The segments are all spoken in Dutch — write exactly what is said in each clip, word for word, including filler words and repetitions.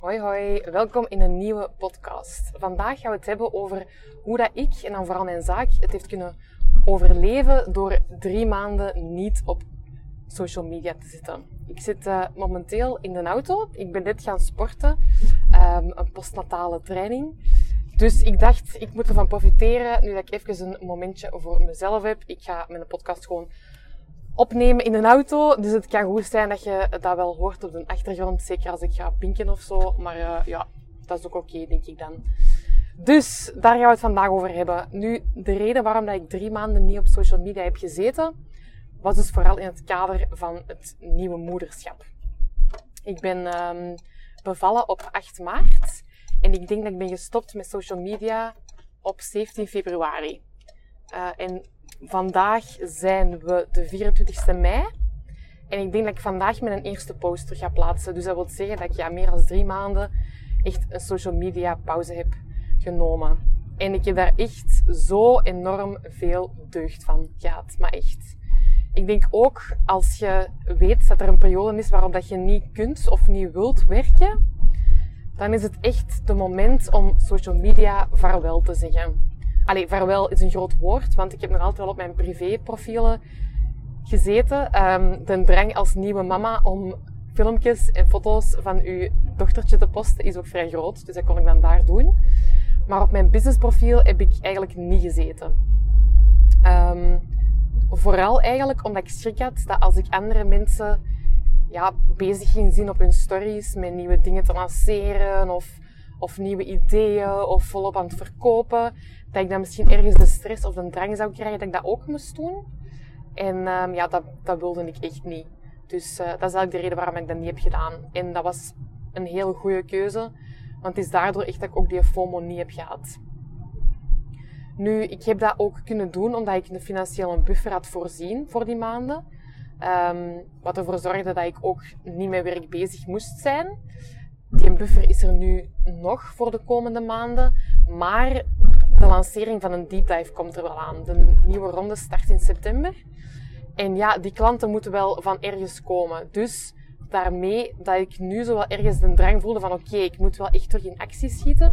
Hoi hoi, welkom in een nieuwe podcast. Vandaag gaan we het hebben over hoe dat ik, en dan vooral mijn zaak, het heeft kunnen overleven door drie maanden niet op social media te zitten. Ik zit uh, momenteel in de auto, ik ben net gaan sporten, um, een postnatale training. Dus ik dacht, ik moet ervan profiteren, nu dat ik even een momentje voor mezelf heb. Ik ga mijn podcast gewoon opnemen in een auto, dus het kan goed zijn dat je dat wel hoort op de achtergrond, zeker als ik ga pinken of zo, maar uh, ja, dat is ook oké, okay, denk ik dan. Dus, daar gaan we het vandaag over hebben. Nu, de reden waarom dat ik drie maanden niet op social media heb gezeten, was dus vooral in het kader van het nieuwe moederschap. Ik ben um, bevallen op acht maart en ik denk dat ik ben gestopt met social media op zeventien februari. Uh, en vandaag zijn we de vierentwintigste mei. En ik denk dat ik vandaag mijn eerste post terug ga plaatsen. Dus dat wil zeggen dat ik ja, meer dan drie maanden echt een social media pauze heb genomen. En ik heb daar echt zo enorm veel deugd van gehad. Maar echt. Ik denk ook als je weet dat er een periode is waarop dat je niet kunt of niet wilt werken, dan is het echt de moment om social media vaarwel te zeggen. Allee, vaarwel is een groot woord, want ik heb nog altijd wel op mijn privéprofielen gezeten. Um, de drang als nieuwe mama om filmpjes en foto's van uw dochtertje te posten is ook vrij groot, dus dat kon ik dan daar doen. Maar op mijn businessprofiel heb ik eigenlijk niet gezeten. Um, vooral eigenlijk omdat ik schrik had dat als ik andere mensen ja, bezig ging zien op hun stories met nieuwe dingen te lanceren of, of nieuwe ideeën of volop aan het verkopen, dat ik dan misschien ergens de stress of de drang zou krijgen dat ik dat ook moest doen. En um, ja, dat, dat wilde ik echt niet. Dus uh, dat is eigenlijk de reden waarom ik dat niet heb gedaan. En dat was een heel goede keuze, want het is daardoor echt dat ik ook die FOMO niet heb gehad. Nu, ik heb dat ook kunnen doen omdat ik een financiële buffer had voorzien voor die maanden. Um, wat ervoor zorgde dat ik ook niet met werk bezig moest zijn. Die buffer is er nu nog voor de komende maanden, maar de lancering van een deep dive komt er wel aan. De nieuwe ronde start in september. En ja, die klanten moeten wel van ergens komen. Dus daarmee dat ik nu zo wel ergens de drang voelde van oké, okay, ik moet wel echt terug in actie schieten.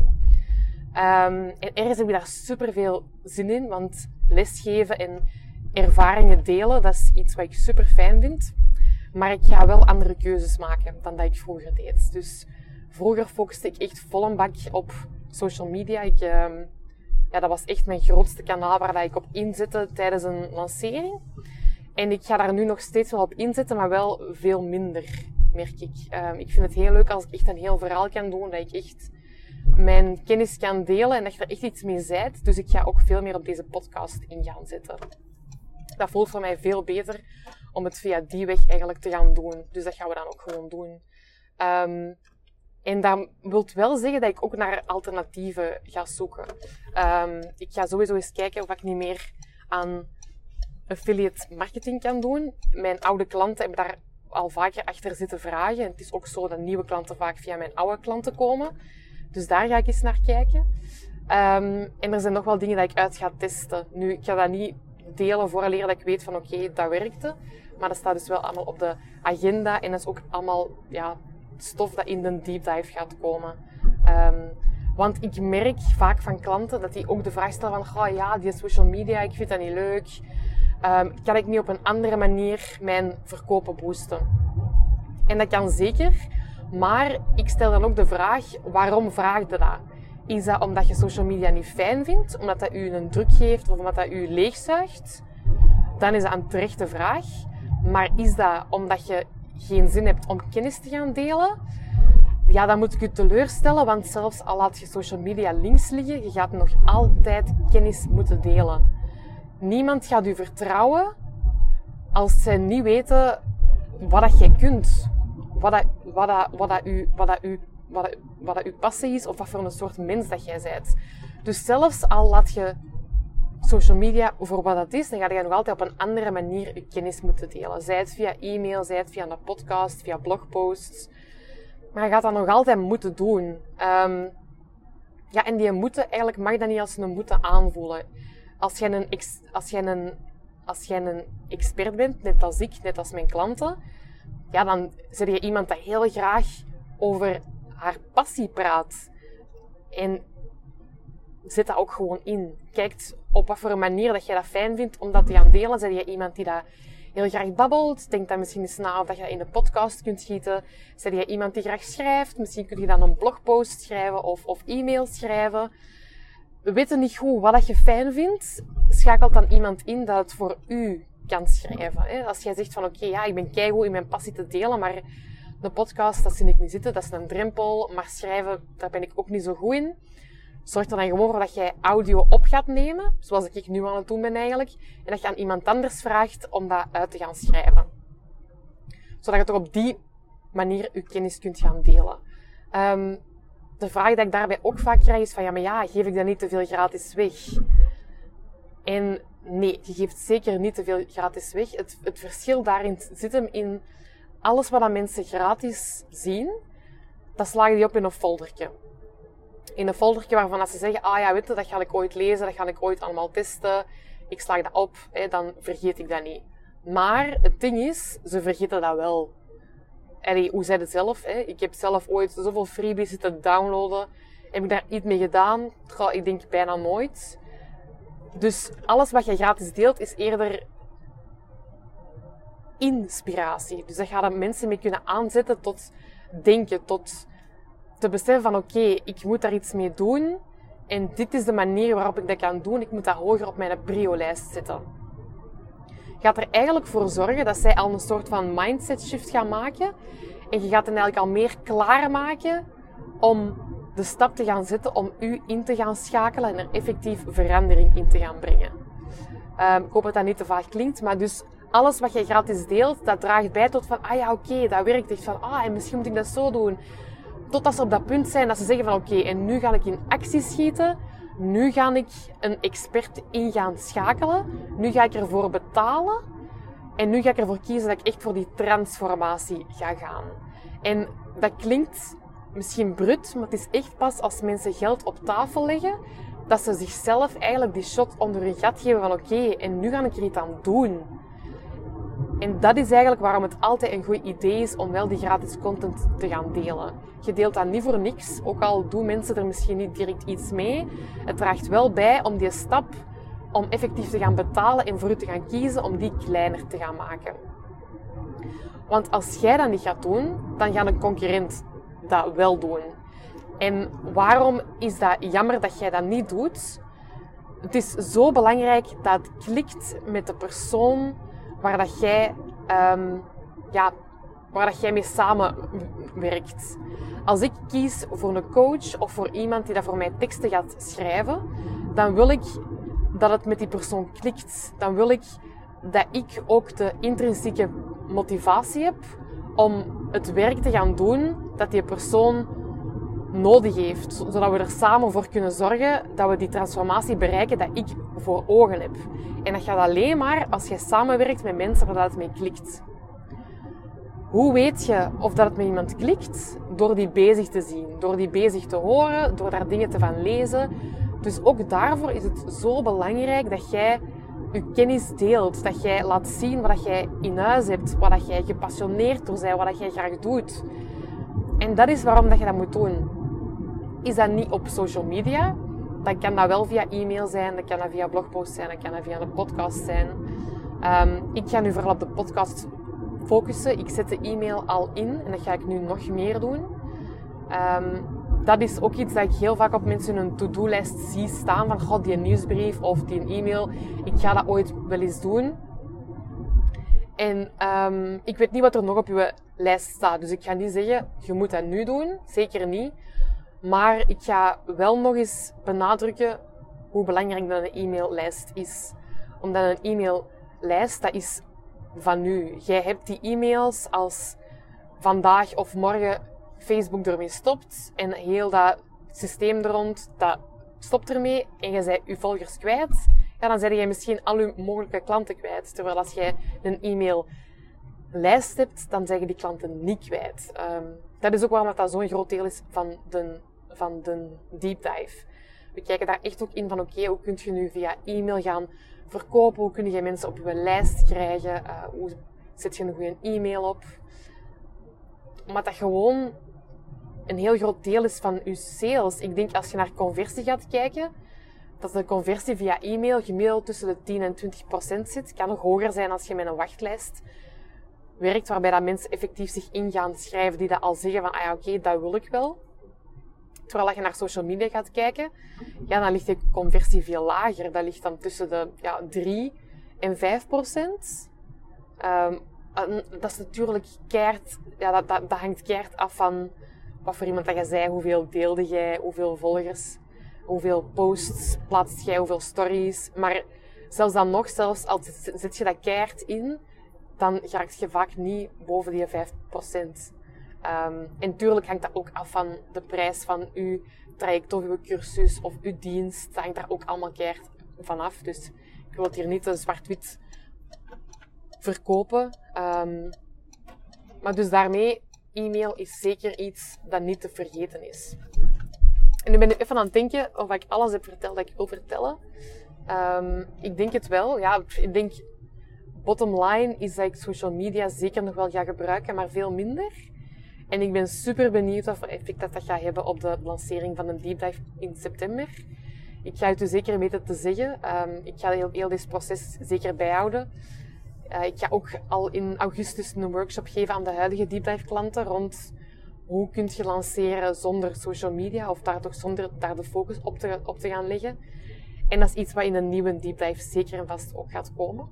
Um, en ergens heb ik daar superveel zin in, want lesgeven en ervaringen delen, dat is iets wat ik super fijn vind. Maar ik ga wel andere keuzes maken dan dat ik vroeger deed. Dus vroeger focuste ik echt vol een bak op social media. Ik, um, ja, dat was echt mijn grootste kanaal waar dat ik op inzette tijdens een lancering. En ik ga daar nu nog steeds wel op inzetten, maar wel veel minder, merk ik. Um, ik vind het heel leuk als ik echt een heel verhaal kan doen, dat ik echt mijn kennis kan delen en dat je er echt iets mee zijt. Dus ik ga ook veel meer op deze podcast in gaan zetten. Dat voelt voor mij veel beter om het via die weg eigenlijk te gaan doen. Dus dat gaan we dan ook gewoon doen. Um, en dat wil wel zeggen dat ik ook naar alternatieven ga zoeken. Um, ik ga sowieso eens kijken of ik niet meer aan affiliate marketing kan doen. Mijn oude klanten hebben daar al vaker achter zitten vragen. En het is ook zo dat nieuwe klanten vaak via mijn oude klanten komen. Dus daar ga ik eens naar kijken. Um, en er zijn nog wel dingen dat ik uit ga testen. Nu, ik ga dat niet delen vooraleer dat ik weet van oké, okay, dat werkte. Maar dat staat dus wel allemaal op de agenda. En dat is ook allemaal ja, stof dat in de deep dive gaat komen. Um, want ik merk vaak van klanten dat die ook de vraag stellen van oh ja, die social media, ik vind dat niet leuk. Um, kan ik niet op een andere manier mijn verkopen boosten? En dat kan zeker. Maar ik stel dan ook de vraag, waarom vraag je dat? Is dat omdat je social media niet fijn vindt? Omdat dat u een druk geeft of omdat dat u leegzuigt? Dan is dat een terechte vraag. Maar is dat omdat je geen zin hebt om kennis te gaan delen? Ja, dan moet ik u teleurstellen, want zelfs al laat je social media links liggen, je gaat nog altijd kennis moeten delen. Niemand gaat u vertrouwen als zij niet weten wat dat jij kunt. Wat dat, wat dat, wat dat, u, wat dat, u, wat dat, wat dat uw passie is of wat voor een soort mens dat jij bent. Dus zelfs al laat je social media voor wat dat is, dan ga je nog altijd op een andere manier je kennis moeten delen. Zij het via e-mail, zij het via een podcast, via blogposts. Maar je gaat dat nog altijd moeten doen. Um, ja, en die moeten, eigenlijk mag dat niet als een moeten aanvoelen. Als jij een, ex, als jij een, als jij een expert bent, net als ik, net als mijn klanten, ja, dan ben je iemand dat heel graag over haar passie praat. En zet dat ook gewoon in. Kijk op wat voor een manier dat jij dat fijn vindt om dat te gaan delen. Zijn jij iemand die dat heel graag babbelt? Denk dan misschien eens na of dat je dat in de podcast kunt schieten. Zijn jij iemand die graag schrijft? Misschien kun je dan een blogpost schrijven of, of e-mail schrijven. We weten niet goed wat dat je fijn vindt. Schakel dan iemand in dat het voor u kan schrijven. Hè? Als jij zegt van oké, okay, ja, ik ben keigoed in mijn passie te delen, maar de podcast, dat zie ik niet zitten, dat is een drempel. Maar schrijven, daar ben ik ook niet zo goed in. Zorg er dan gewoon voor dat jij audio op gaat nemen, zoals ik nu aan het doen ben eigenlijk, en dat je aan iemand anders vraagt om dat uit te gaan schrijven. Zodat je toch op die manier je kennis kunt gaan delen. Um, de vraag die ik daarbij ook vaak krijg is van, ja, maar ja, geef ik dat niet te veel gratis weg? En nee, je geeft zeker niet te veel gratis weg. Het, het verschil daarin zit hem in alles wat mensen gratis zien, dat slagen die op in een foldertje. In een foldertje waarvan als ze zeggen, ah ja, weet je, dat ga ik ooit lezen, dat ga ik ooit allemaal testen, ik slag dat op, hè, dan vergeet ik dat niet. Maar het ding is, ze vergeten dat wel. Allee, hoe zei het zelf? Hè? Ik heb zelf ooit zoveel freebies zitten downloaden. Heb ik daar iets mee gedaan? Trouw, ik denk bijna nooit. Dus alles wat je gratis deelt is eerder inspiratie. Dus daar gaan er mensen mee kunnen aanzetten tot denken, tot te beseffen van oké, okay, ik moet daar iets mee doen. En dit is de manier waarop ik dat kan doen. Ik moet dat hoger op mijn prio-lijst zetten. Je gaat er eigenlijk voor zorgen dat zij al een soort van mindset shift gaan maken. En je gaat hen eigenlijk al meer klaarmaken om de stap te gaan zetten om u in te gaan schakelen en er effectief verandering in te gaan brengen. Um, ik hoop dat dat niet te vaag klinkt, maar dus alles wat je gratis deelt, dat draagt bij tot van, ah ja, oké, okay, dat werkt echt van, ah, en misschien moet ik dat zo doen. Totdat ze op dat punt zijn dat ze zeggen van, oké, okay, en nu ga ik in actie schieten. Nu ga ik een expert in gaan schakelen. Nu ga ik ervoor betalen. En nu ga ik ervoor kiezen dat ik echt voor die transformatie ga gaan. En dat klinkt misschien brut, maar het is echt pas als mensen geld op tafel leggen, dat ze zichzelf eigenlijk die shot onder hun gat geven van oké, okay, en nu ga ik er iets aan doen. En dat is eigenlijk waarom het altijd een goed idee is om wel die gratis content te gaan delen. Je deelt dat niet voor niks, ook al doen mensen er misschien niet direct iets mee. Het draagt wel bij om die stap om effectief te gaan betalen en voor u te gaan kiezen om die kleiner te gaan maken. Want als jij dat niet gaat doen, dan gaat een concurrent dat wel doen. En waarom is dat jammer dat jij dat niet doet? Het is zo belangrijk dat het klikt met de persoon waar dat jij, um, ja, waar dat jij mee samenwerkt. Als ik kies voor een coach of voor iemand die dat voor mij teksten gaat schrijven, dan wil ik dat het met die persoon klikt. Dan wil ik dat ik ook de intrinsieke motivatie heb om het werk te gaan doen dat die persoon nodig heeft. Zodat we er samen voor kunnen zorgen dat we die transformatie bereiken dat ik voor ogen heb. En dat gaat alleen maar als je samenwerkt met mensen waar dat het mee klikt. Hoe weet je of dat het met iemand klikt? Door die bezig te zien, door die bezig te horen, door daar dingen te van lezen. Dus ook daarvoor is het zo belangrijk dat jij je kennis deelt. Dat jij laat zien wat jij in huis hebt, wat jij gepassioneerd door bent, wat jij graag doet. En dat is waarom dat je dat moet doen. Is dat niet op social media? Dan kan dat wel via e-mail zijn, dan kan dat via blogpost zijn, dan kan dat via een podcast zijn. Um, ik ga nu vooral op de podcast focussen. Ik zet de e-mail al in en dat ga ik nu nog meer doen. Um, dat is ook iets dat ik heel vaak op mensen hun to-do-lijst zie staan. Van, god, die nieuwsbrief of die e-mail. Ik ga dat ooit wel eens doen. En um, ik weet niet wat er nog op je lijst staat. Dus ik ga niet zeggen, je moet dat nu doen. Zeker niet. Maar ik ga wel nog eens benadrukken hoe belangrijk dat een e-maillijst is. Omdat een e-maillijst, dat is van u. Jij hebt die e-mails als vandaag of morgen Facebook ermee stopt en heel dat systeem er rond, dat stopt ermee en je bent je volgers kwijt, ja, dan ben je misschien al je mogelijke klanten kwijt. Terwijl als jij een e-maillijst hebt, dan zijn je die klanten niet kwijt. Um, dat is ook waarom dat zo'n groot deel is van de, van de deep dive. We kijken daar echt ook in van oké, okay, hoe kun je nu via e-mail gaan verkopen? Hoe kun je mensen op je lijst krijgen? Uh, hoe zet je een goede e-mail op? Maar dat gewoon een heel groot deel is van je sales. Ik denk als je naar conversie gaat kijken, dat de conversie via e-mail gemiddeld tussen de tien en twintig procent zit. Kan nog hoger zijn als je met een wachtlijst werkt, waarbij dat mensen effectief zich in gaan schrijven die dat al zeggen van, ah ja, oké, okay, dat wil ik wel. Terwijl je naar social media gaat kijken, ja, dan ligt de conversie veel lager. Dat ligt dan tussen de ja, drie en vijf procent. Um, dat is natuurlijk keihard, ja, dat, dat, dat hangt keihard af van wat voor iemand dat je zei, hoeveel deelde jij, hoeveel volgers, hoeveel posts plaatst jij, hoeveel stories. Maar zelfs dan nog, zelfs al zet je dat keihard in, dan raak je vaak niet boven die vijf procent. Um, en tuurlijk hangt dat ook af van de prijs van uw traject of uw cursus of uw dienst. Dat hangt daar ook allemaal keihard vanaf. Dus ik wil het hier niet zwart-wit verkopen. Um, maar dus daarmee, e-mail is zeker iets dat niet te vergeten is. En nu ben ik even aan het denken of ik alles heb verteld dat ik wil vertellen. Um, ik denk het wel. Ja, ik denk, bottom line is dat ik social media zeker nog wel ga gebruiken, maar veel minder. En ik ben super benieuwd wat voor effect dat, dat gaat hebben op de lancering van een deep dive in september. Ik ga het u zeker weten te zeggen. Um, ik ga heel, heel dit proces zeker bijhouden. Uh, ik ga ook al in augustus een workshop geven aan de huidige deep dive klanten rond hoe kun je lanceren zonder social media of daar toch zonder daar de focus op te, op te gaan leggen. En dat is iets wat in een nieuwe deep dive zeker en vast ook gaat komen.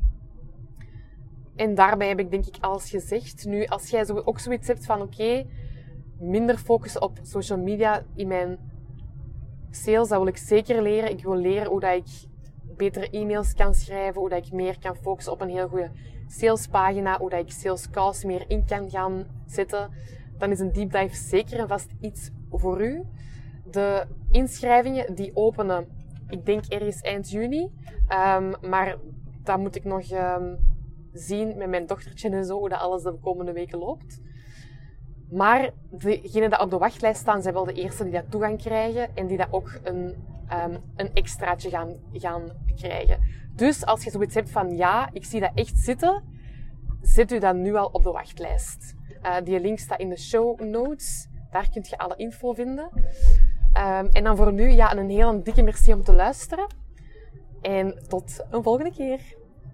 En daarbij heb ik denk ik alles gezegd. Nu, als jij zo, ook zoiets hebt van oké, okay, minder focussen op social media in mijn sales, dat wil ik zeker leren. Ik wil leren hoe dat ik betere e-mails kan schrijven, hoe dat ik meer kan focussen op een heel goede salespagina, hoe dat ik sales calls meer in kan gaan zetten. Dan is een deep dive zeker en vast iets voor u. De inschrijvingen die openen, ik denk ergens eind juni. Um, maar dat moet ik nog um, zien met mijn dochtertje en zo, hoe dat alles de komende weken loopt. Maar degenen die op de wachtlijst staan, zijn wel de eerste die dat toegang krijgen en die dat ook een, um, een extraatje gaan, gaan krijgen. Dus als je zoiets hebt van ja, ik zie dat echt zitten, zet u dat nu al op de wachtlijst. Uh, die link staat in de show notes. Daar kun je alle info vinden. Um, en dan voor nu ja, een hele dikke merci om te luisteren. En tot een volgende keer.